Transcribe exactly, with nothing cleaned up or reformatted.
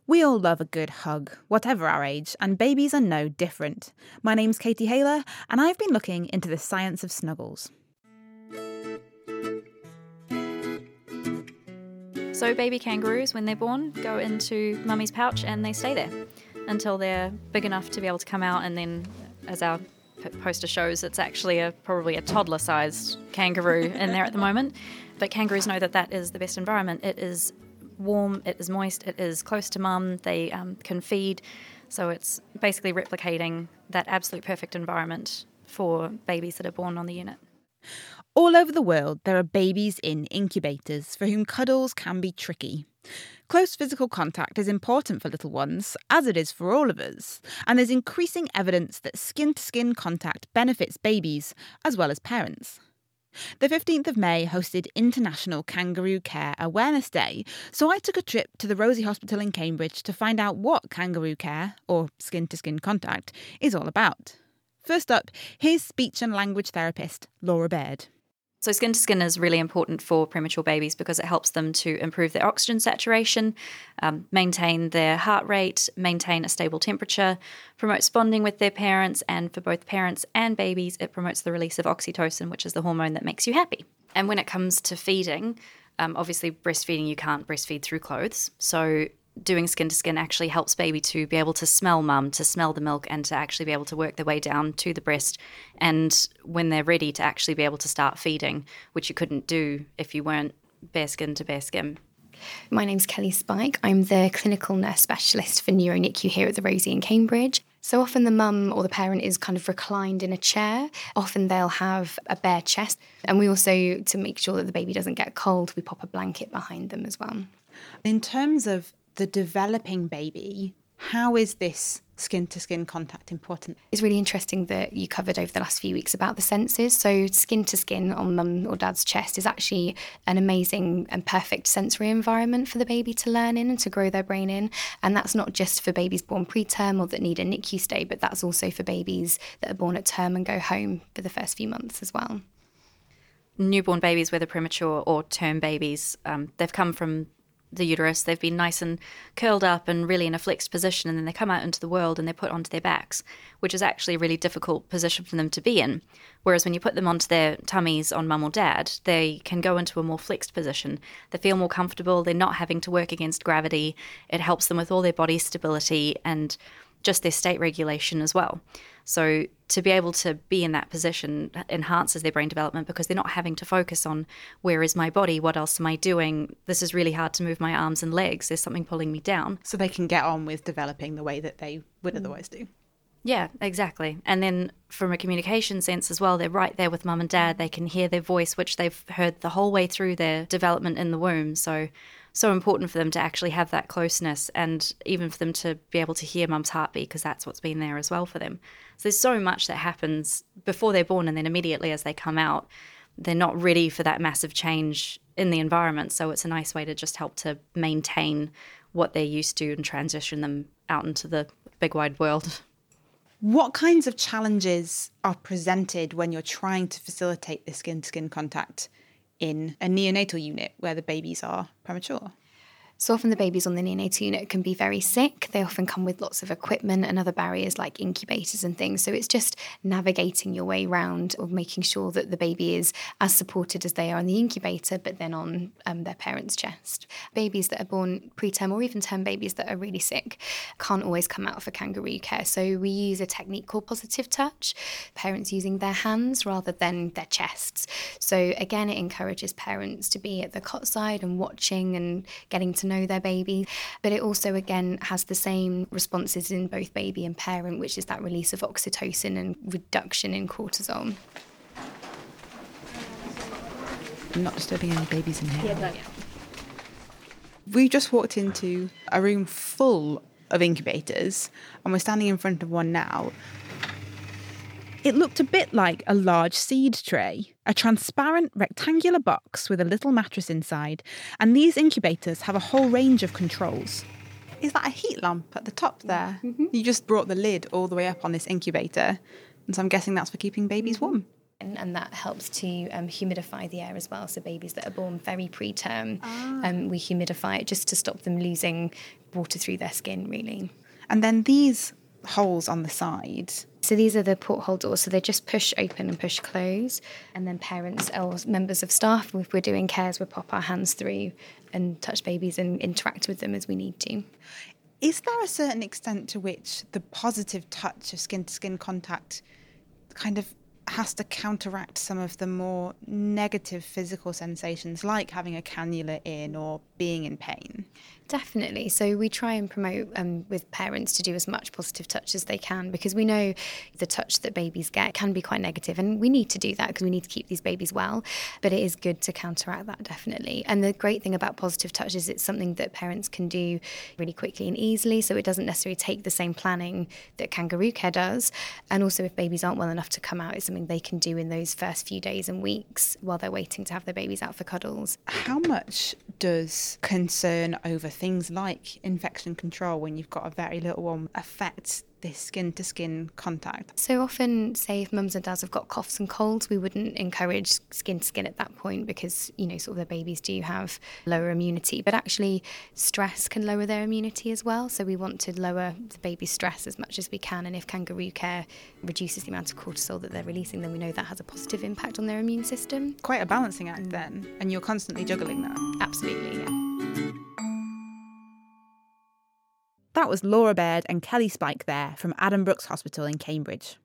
We all love a good hug, whatever our age, and babies are no different. My name's Katie Haler, and I've been looking into the science of snuggles. So baby kangaroos, when they're born, go into mummy's pouch and they stay there until they're big enough to be able to come out, and then, as our p- poster shows, it's actually a probably a toddler-sized kangaroo in there at the moment. But kangaroos know that that is the best environment. It is warm, it is moist, it is close to mum, they um, can feed. So it's basically replicating that absolute perfect environment for babies that are born on the unit. All over the world, there are babies in incubators for whom cuddles can be tricky. Close physical contact is important for little ones, as it is for all of us, and there's increasing evidence that skin-to-skin contact benefits babies as well as parents. The fifteenth of May hosted International Kangaroo Care Awareness Day, so I took a trip to the Rosie Hospital in Cambridge to find out what kangaroo care, or skin-to-skin contact, is all about. First up, here's speech and language therapist Laura Baird. So skin to skin is really important for premature babies because it helps them to improve their oxygen saturation, um, maintain their heart rate, maintain a stable temperature, promotes bonding with their parents, and for both parents and babies, it promotes the release of oxytocin, which is the hormone that makes you happy. And when it comes to feeding, um, obviously breastfeeding, you can't breastfeed through clothes. So doing skin to skin actually helps baby to be able to smell mum, to smell the milk, and to actually be able to work their way down to the breast. And when they're ready, to actually be able to start feeding, which you couldn't do if you weren't bare skin to bare skin. My name's Kelly Spike. I'm the clinical nurse specialist for Neuro N I C U here at the Rosie in Cambridge. So often the mum or the parent is kind of reclined in a chair. Often they'll have a bare chest. And we also, to make sure that the baby doesn't get cold, we pop a blanket behind them as well. In terms of the developing baby, how is this skin-to-skin contact important? It's really interesting that you covered over the last few weeks about the senses. So skin-to-skin on mum or dad's chest is actually an amazing and perfect sensory environment for the baby to learn in and to grow their brain in. And that's not just for babies born preterm or that need a N I C U stay, but that's also for babies that are born at term and go home for the first few months as well. Newborn babies, whether premature or term babies, um, they've come from the uterus, they've been nice and curled up and really in a flexed position, and then they come out into the world and they're put onto their backs, which is actually a really difficult position for them to be in. Whereas when you put them onto their tummies on mum or dad, they can go into a more flexed position. They feel more comfortable, they're not having to work against gravity. It helps them with all their body stability and just their state regulation as well. So to be able to be in that position enhances their brain development because they're not having to focus on where is my body, what else am I doing, this is really hard to move my arms and legs, there's something pulling me down. So they can get on with developing the way that they would otherwise do. Yeah, exactly. And then from a communication sense as well, they're right there with mum and dad. They can hear their voice, which they've heard the whole way through their development in the womb. So, so important for them to actually have that closeness and even for them to be able to hear mum's heartbeat because that's what's been there as well for them. So there's so much that happens before they're born and then immediately as they come out, they're not ready for that massive change in the environment. So it's a nice way to just help to maintain what they're used to and transition them out into the big wide world. What kinds of challenges are presented when you're trying to facilitate this skin-to-skin contact in a neonatal unit where the babies are premature? So often the babies on the neonatal unit can be very sick. They often come with lots of equipment and other barriers like incubators and things. So it's just navigating your way around of making sure that the baby is as supported as they are in the incubator, but then on um, their parent's chest. Babies that are born preterm or even term babies that are really sick can't always come out for kangaroo care. So we use a technique called positive touch, parents using their hands rather than their chests. So again, it encourages parents to be at the cot side and watching and getting to know their baby, but it also again has the same responses in both baby and parent, which is that release of oxytocin and reduction in cortisol. I'm not disturbing any babies in here. Yeah, no. We just walked into a room full of incubators and we're standing in front of one now. It looked a bit like a large seed tray, a transparent rectangular box with a little mattress inside, and these incubators have a whole range of controls. Is that a heat lamp at the top there? Mm-hmm. You just brought the lid all the way up on this incubator, and so I'm guessing that's for keeping babies warm. and, and that helps to um, humidify the air as well. So babies that are born very preterm, Ah. um, we humidify it just to stop them losing water through their skin, really. And then these holes on the side. So these are the porthole doors, so they just push open and push close, and then parents or members of staff, if we're doing cares, we'll pop our hands through and touch babies and interact with them as we need to. Is there a certain extent to which the positive touch of skin-to-skin contact kind of has to counteract some of the more negative physical sensations, like having a cannula in or being in pain? Definitely. So we try and promote um, with parents to do as much positive touch as they can, because we know the touch that babies get can be quite negative, and we need to do that because we need to keep these babies well. But it is good to counteract that, definitely. And the great thing about positive touch is it's something that parents can do really quickly and easily, so it doesn't necessarily take the same planning that kangaroo care does. And also, if babies aren't well enough to come out, it's something they can do in those first few days and weeks while they're waiting to have their babies out for cuddles. How much does concern over things like infection control, when you've got a very little one, affect this skin-to-skin contact? So often, say if mums and dads have got coughs and colds, we wouldn't encourage skin-to-skin at that point because, you know, sort of their babies do have lower immunity. But actually, stress can lower their immunity as well. So we want to lower the baby's stress as much as we can. And if kangaroo care reduces the amount of cortisol that they're releasing, then we know that has a positive impact on their immune system. Quite a balancing act then, and you're constantly juggling that. Absolutely, yeah. That was Laura Baird and Kelly Spike there from Adam Brooks Hospital in Cambridge.